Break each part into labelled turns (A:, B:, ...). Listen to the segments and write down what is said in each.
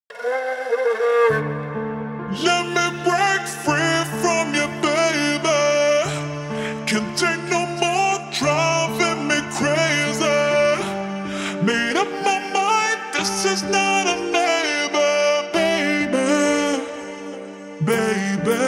A: Let me break free from you, baby. Can't take no more driving me crazy. Made up my mind, this is not a neighbor, baby.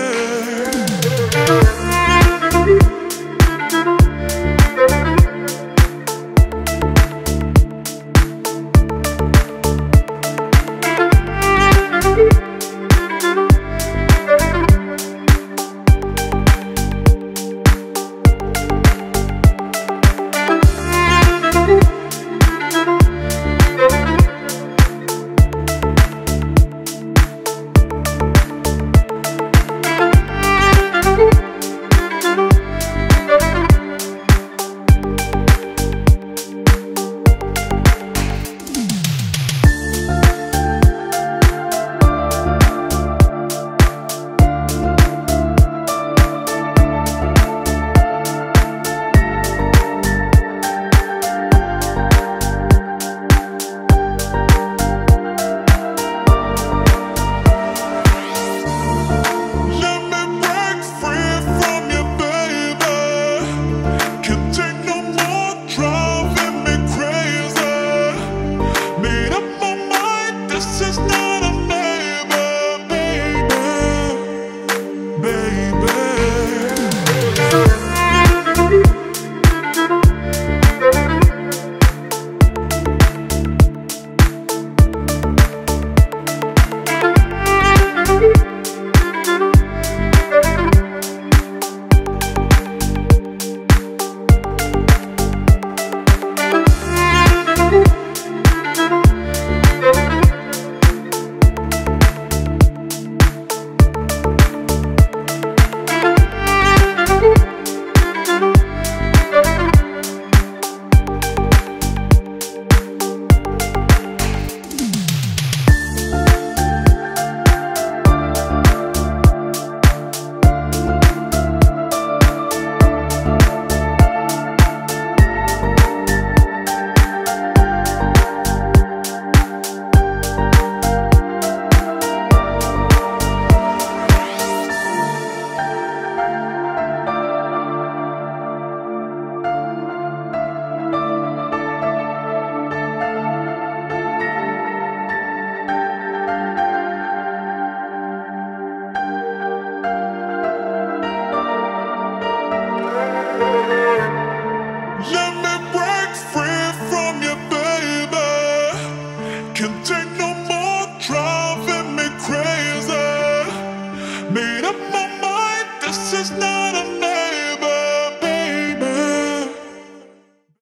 A: Let me break free from you, baby. Can't take no more driving me crazy. Made up my mind, this is not a